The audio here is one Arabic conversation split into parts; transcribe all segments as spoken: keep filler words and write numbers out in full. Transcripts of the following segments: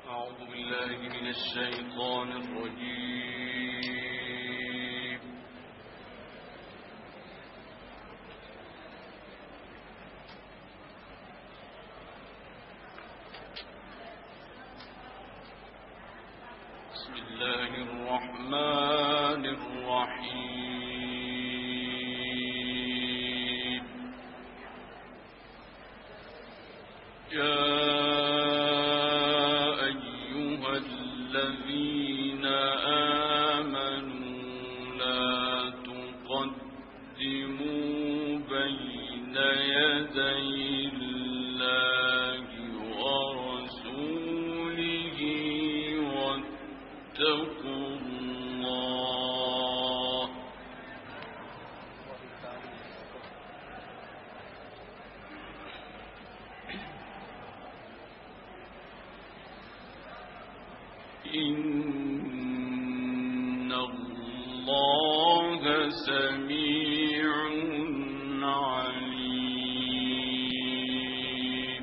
أعوذ بالله من الشيطان الرجيم. بسم الله الرحمن الرحيم. يا الذين آمنوا لا تقدموا بين يدي الله ورسوله واتقوا الله إن الله سميع عليم.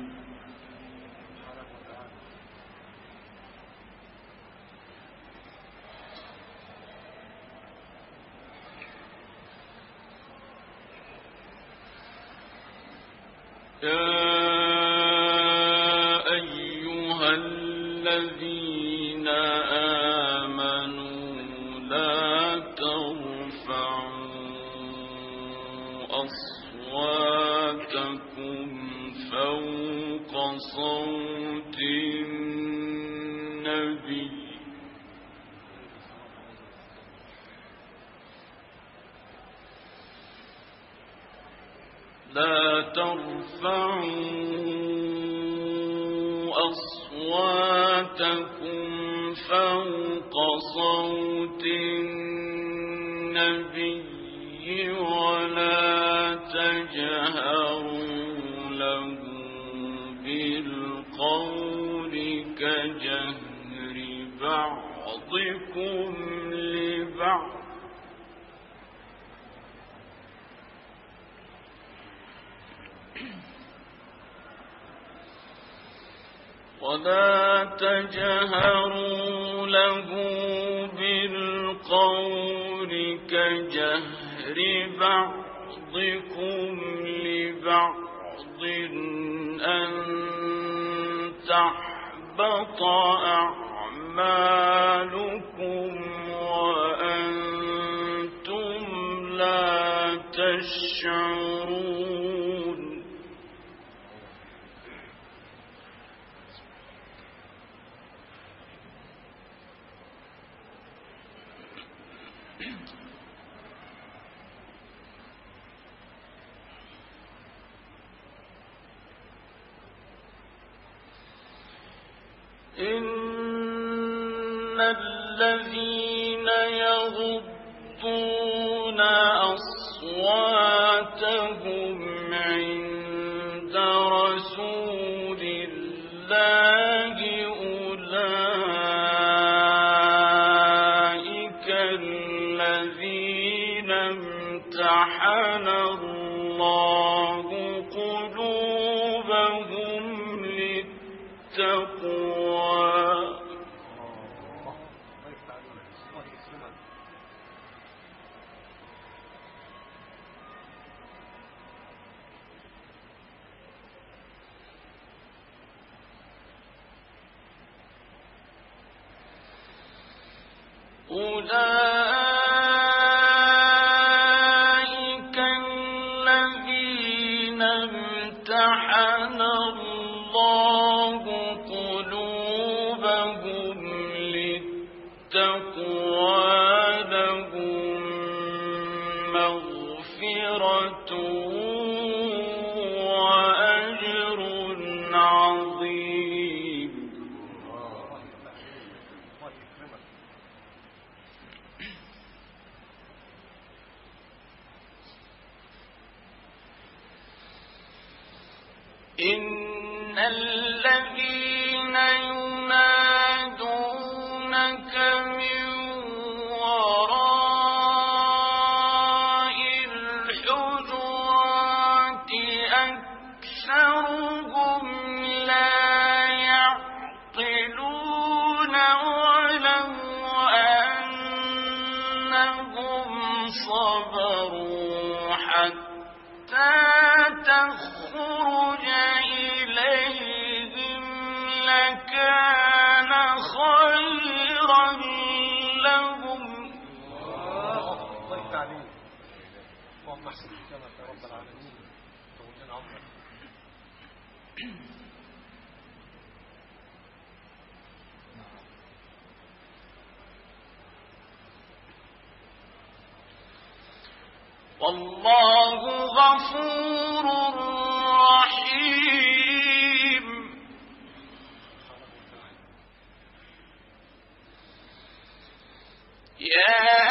يا أيها الذين آمنوا لا ترفعوا أصواتكم فوق صوت النبي لا ترفعوا أصواتكم فوق صوت النبي ولا تجهروا له بالقول كجهر بعضكم لبعض ولا تجهروا له بالقول كجهر بعضكم لبعض أن تحبط أعمالكم وأنتم لا تشعرون. إن الذين يغضون أصواتهم عند رسول الله أولئك الذين امتحن الله قلوبهم للتقوى. أولئك الذين امتحن الله قلوبهم للتقوى لهم مغفرة وأجر عظيم. إن الذين ينادونك من وراء الحجرات أكثرهم لا يعقلون. لكان خيرا لهم. الله يفتح اللهم احسن حكمك يا رب العالمين. طول لنا عمرك. والله غفور رحيم. يا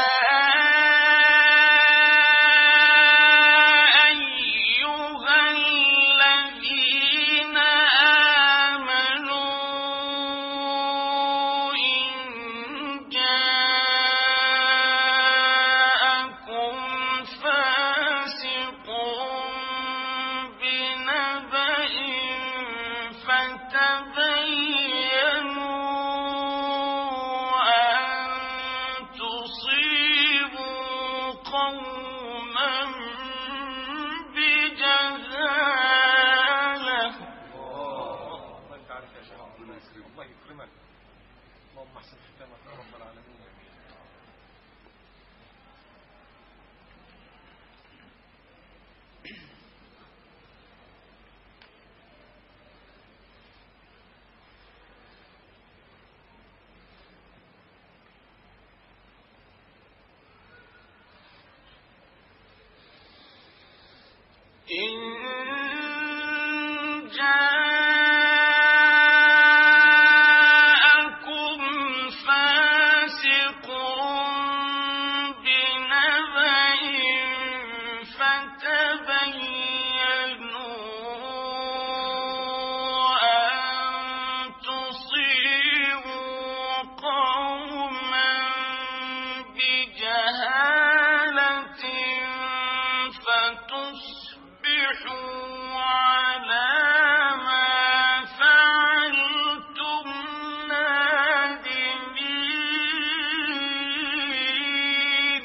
إن جاءكم فاسق بنبأ فتبينوا أن تصيبوا قوما بجهالة فتصبحوا على ما فعلتم نادمين.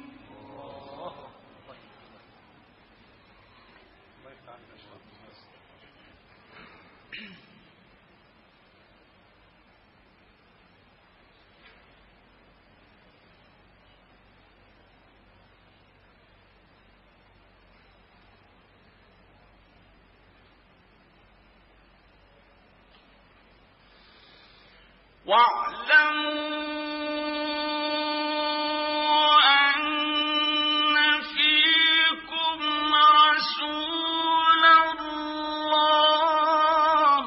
واعلموا أن فيكم رسول الله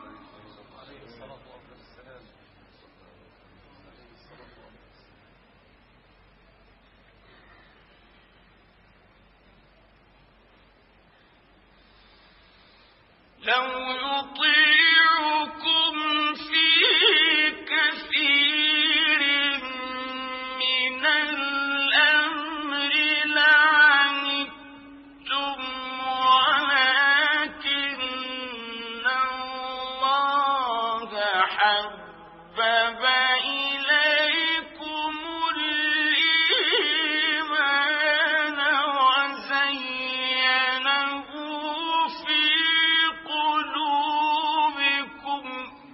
لو يطيعكم في كثير من الأمر لعنتم ولكن الله حبب إليكم الإيمان وزينه في قلوبكم.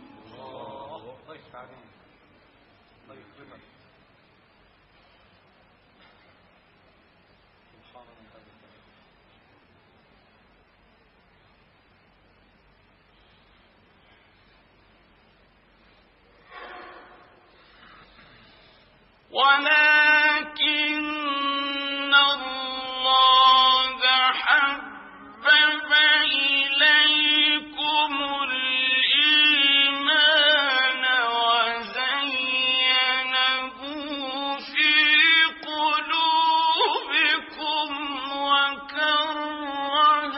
ولكن الله حبب إليكم الإيمان وزينه في قلوبكم وكره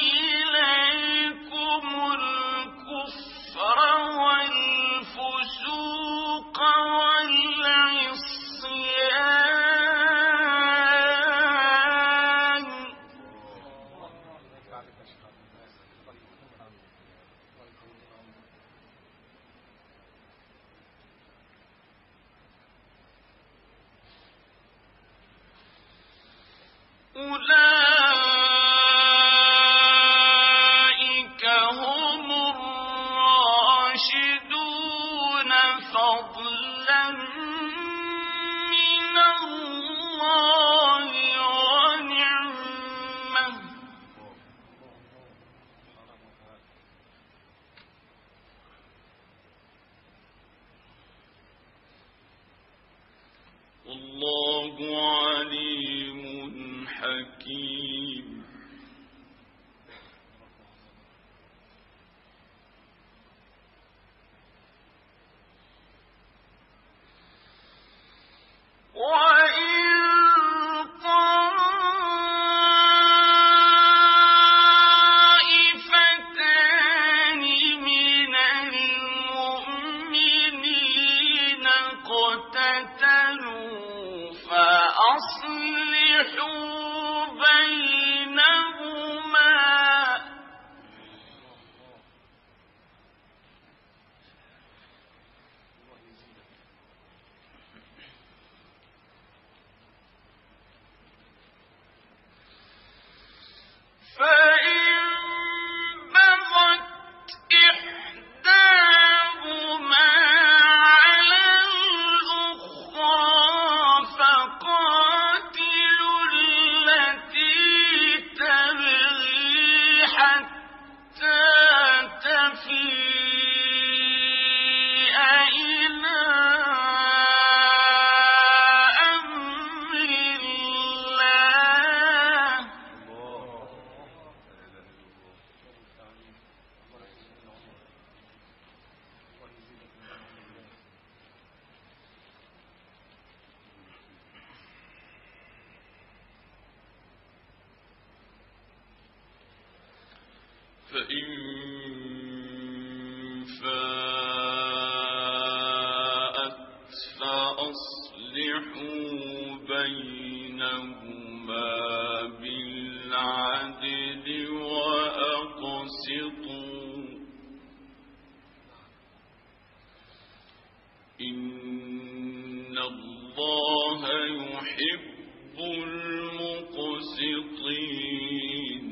إليكم الكفر والفسوق والعصيان. أولئك هم الراشدون. فضلا من الله ونعمة والله عليم حكيم فإن فاءت فأصلحوا بينهما بالعدل وأقسطوا إن الله يحب المقسطين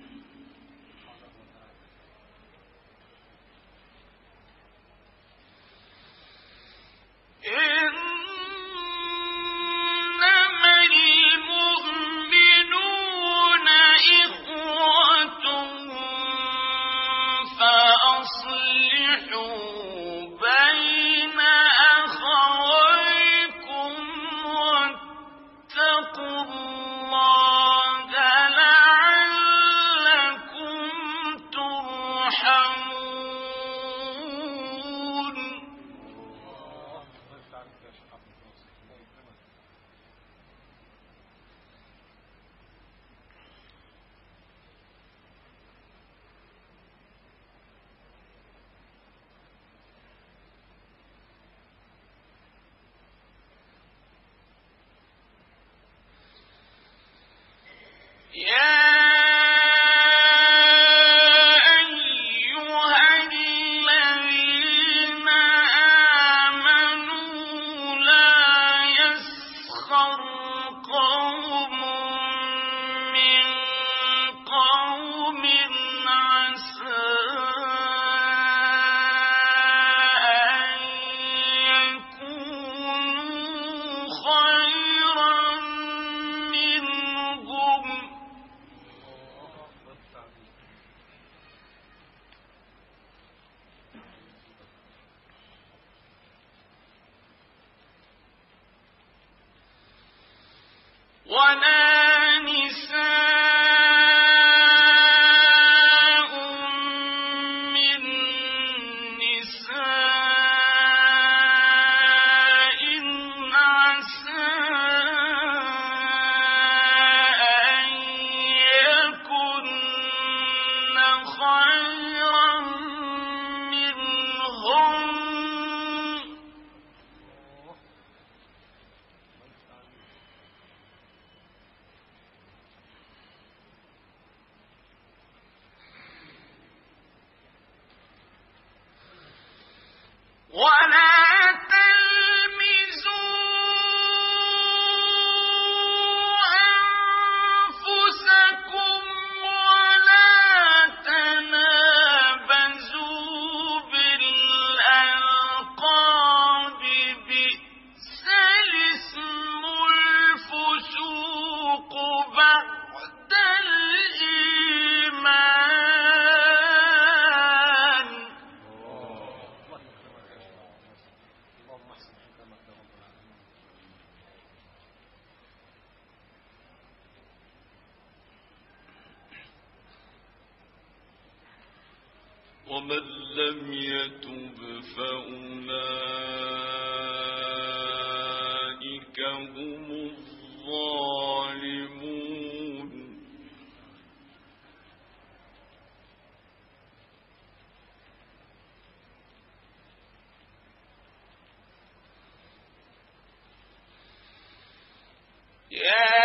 ولا نساء من نساء عسى أن يكن خيرا منهم ولا تلمزوا أنفسكم ولا تنابزوا بالألقاب ومن لم يتب فأولئك هم الظالمون يا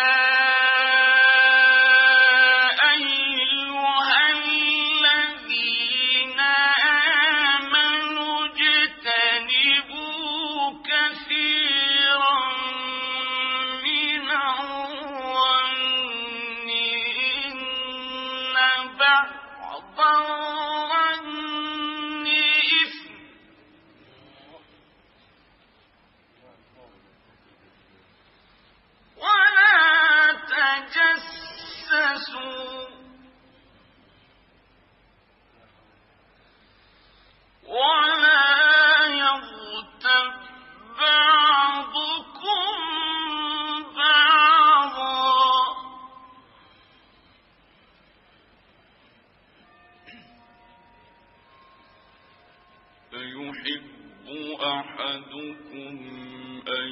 أيحب أحدكم أن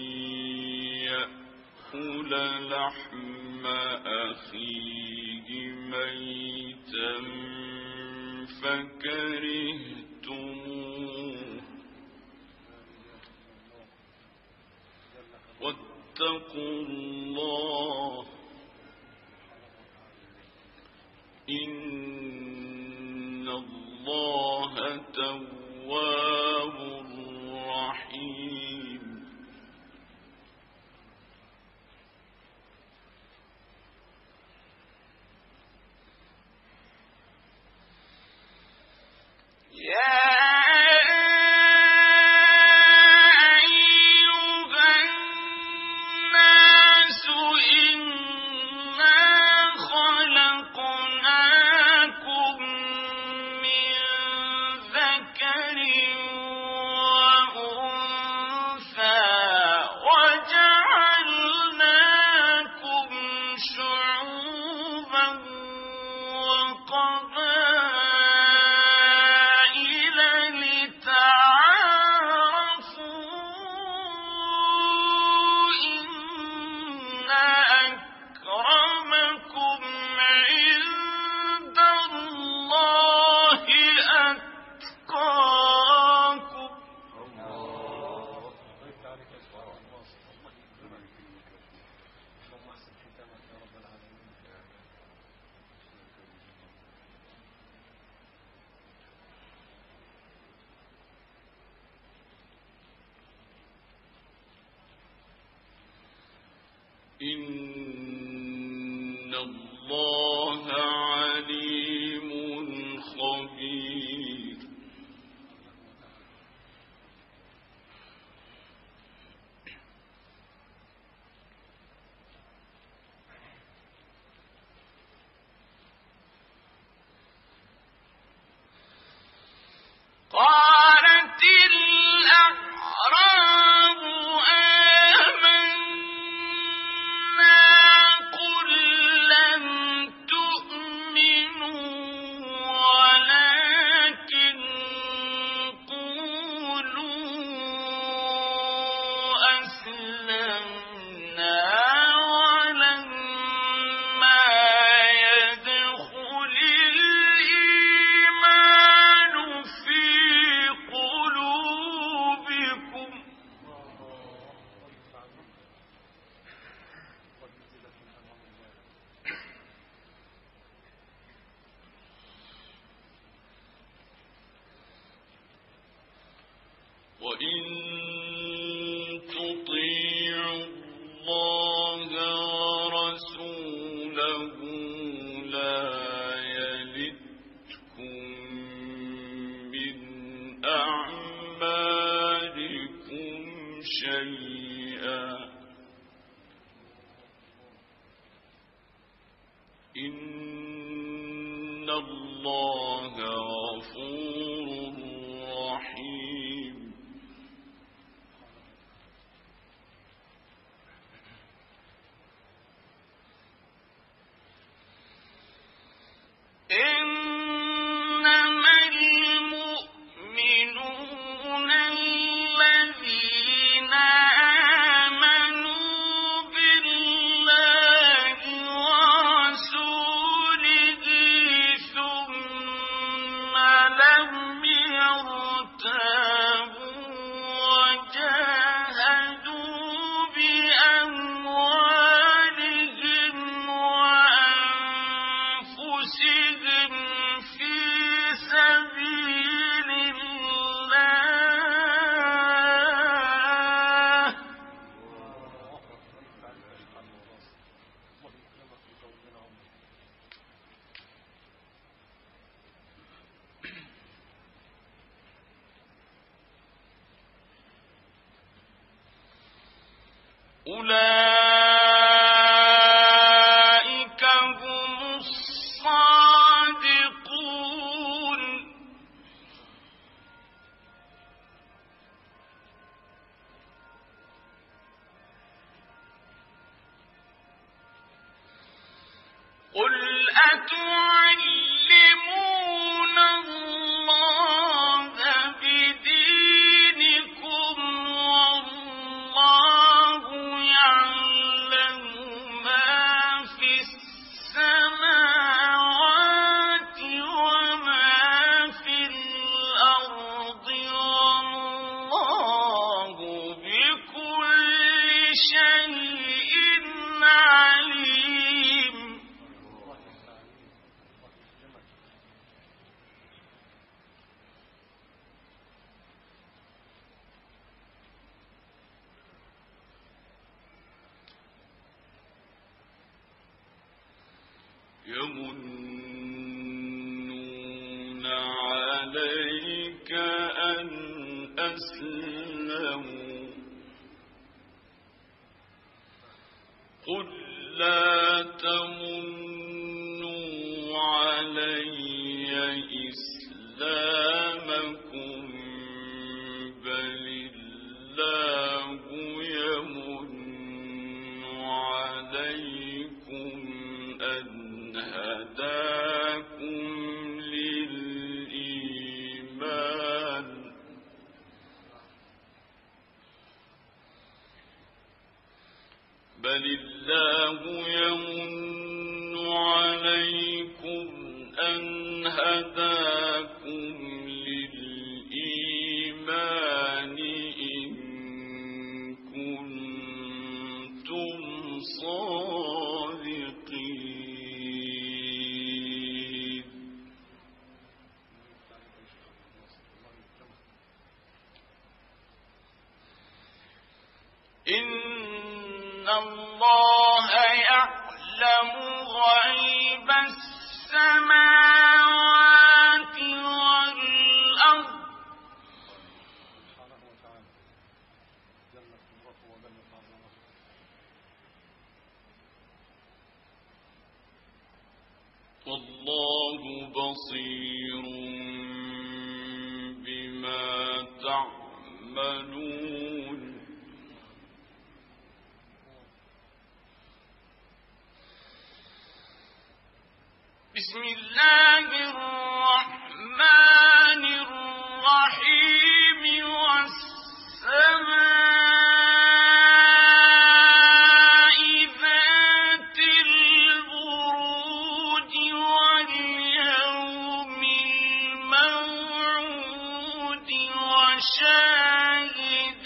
يأكل لحم أخيه ميتا فكرهتموه واتقوا الله إن الله تواب رحيم يا إن الله عليم خبير قالت الأعراب وإن تطيعوا الله ورسوله لا يلتكم من أعمالكم شيئا إن الله غفور رحيم إنما أولئك هم الصادقون قل أتعلمون الله بدينكم والله يعلم ما في السماوات وما في الأرض والله بكل شيء عليم يمنون عليك أن أسلموا قل لا تمنوا علي إسلامكم بل الله يمن عليكم أن هداكم للإيمان بل الله يمن عليكم أن هداكم للإيمان إن كنتم صادقين إن الله يعلم غيب السماوات والأرض والله بصير بما تعملون بسم الله الرحمن الرحيم والسماء ذات البروج واليوم الموعود وشاهد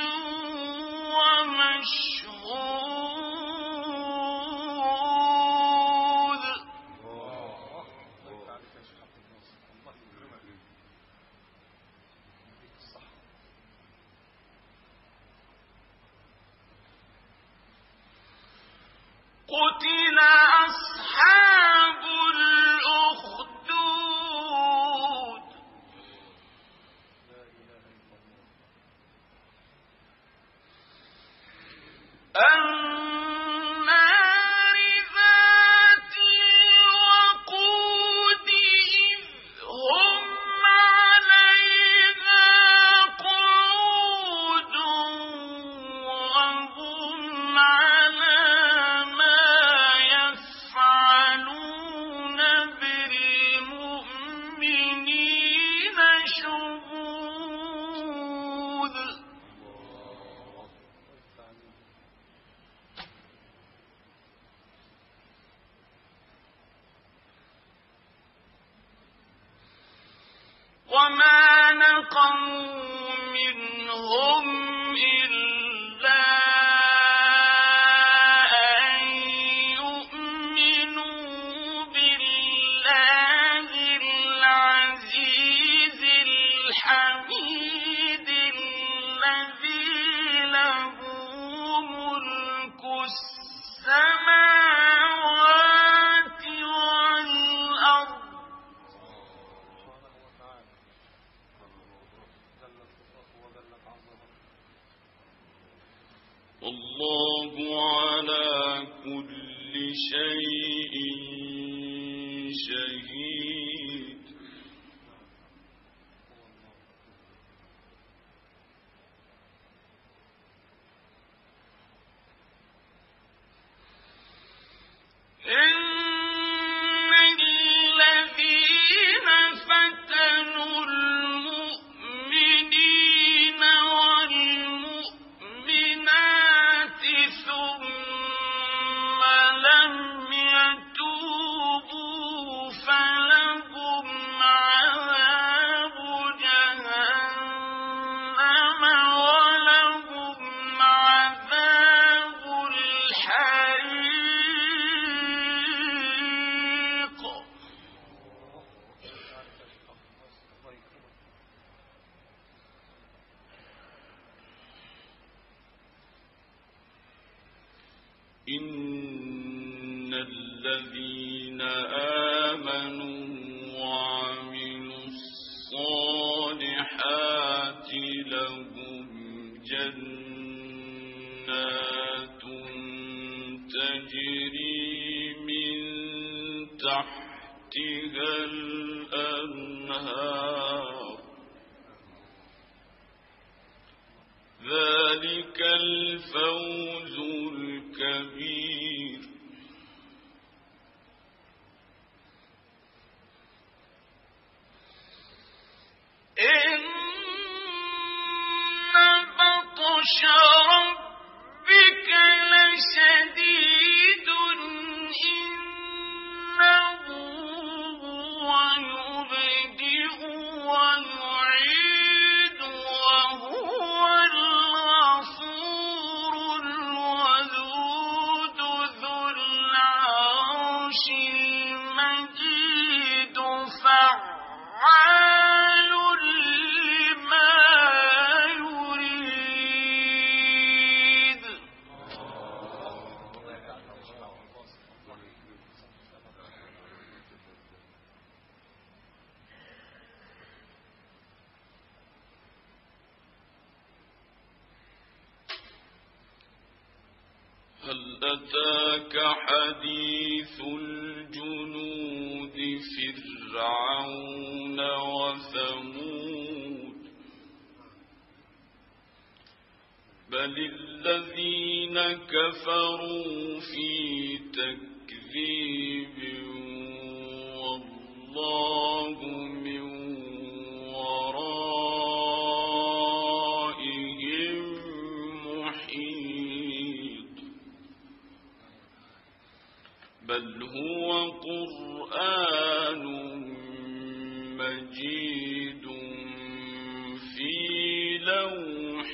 ومشهود قتل أصحاب الأخدود النار ذات الوقود إذ هم عليها قعود وهم على ما يفعلون بالمؤمنين شهود وما نقموا منهم إلا أن يؤمنوا بالله العزيز الحميد الذي له ملك السماوات والأرض والله على كل شيء شهيد. إن الذين آمنوا وعملوا الصالحات لهم جنات تجري من تحتها الأنهار ذلك الفوز الكبير. إن بطش ربك لشديد إنه هو يبدئ ويعيد وهو الغفور الودود ذو العرش المجيد فعال لما يريد. هل أتاك حديث الجنود فرعون وثمود بل الذين كفروا في تكذيب والله من ورائهم محيط. بل هو قرآن مجيد في لوح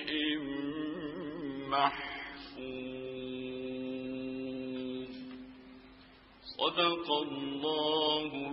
محفوظ. صدق الله